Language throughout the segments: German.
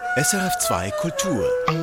SRF 2 Kultur.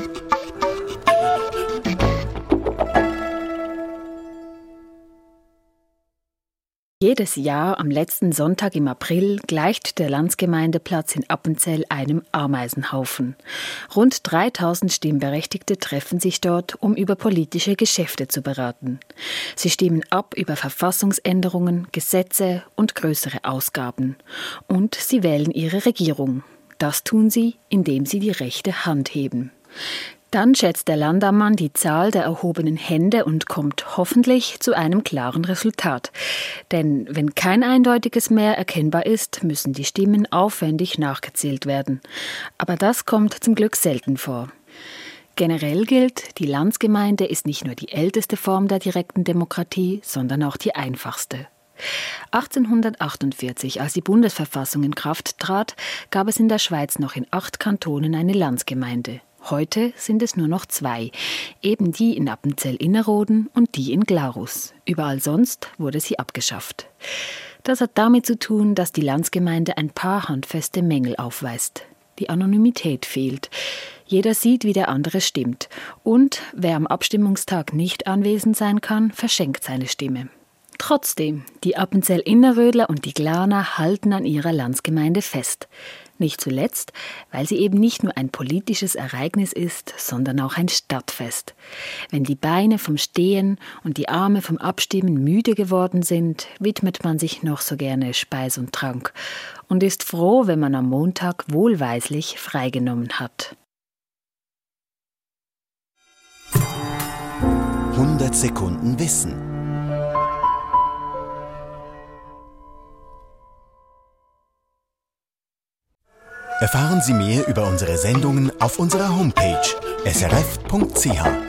Jedes Jahr am letzten Sonntag im April gleicht der Landsgemeindeplatz in Appenzell einem Ameisenhaufen. Rund 3000 Stimmberechtigte treffen sich dort, um über politische Geschäfte zu beraten. Sie stimmen ab über Verfassungsänderungen, Gesetze und größere Ausgaben. Und sie wählen ihre Regierung. Das tun sie, indem sie die rechte Hand heben. Dann schätzt der Landammann die Zahl der erhobenen Hände und kommt hoffentlich zu einem klaren Resultat. Denn wenn kein eindeutiges Mehr erkennbar ist, müssen die Stimmen aufwendig nachgezählt werden. Aber das kommt zum Glück selten vor. Generell gilt, die Landsgemeinde ist nicht nur die älteste Form der direkten Demokratie, sondern auch die einfachste. 1848, als die Bundesverfassung in Kraft trat, gab es in der Schweiz noch in 8 Kantonen eine Landsgemeinde. Heute sind es nur noch 2, eben die in Appenzell-Innerrhoden und die in Glarus. Überall sonst wurde sie abgeschafft. Das hat damit zu tun, dass die Landsgemeinde ein paar handfeste Mängel aufweist. Die Anonymität fehlt. Jeder sieht, wie der andere stimmt. Und wer am Abstimmungstag nicht anwesend sein kann, verschenkt seine Stimme. Trotzdem, die Appenzell-Innerrödler und die Glarner halten an ihrer Landsgemeinde fest. Nicht zuletzt, weil sie eben nicht nur ein politisches Ereignis ist, sondern auch ein Stadtfest. Wenn die Beine vom Stehen und die Arme vom Abstimmen müde geworden sind, widmet man sich noch so gerne Speis und Trank und ist froh, wenn man am Montag wohlweislich freigenommen hat. 100 Sekunden Wissen. Erfahren Sie mehr über unsere Sendungen auf unserer Homepage srf.ch.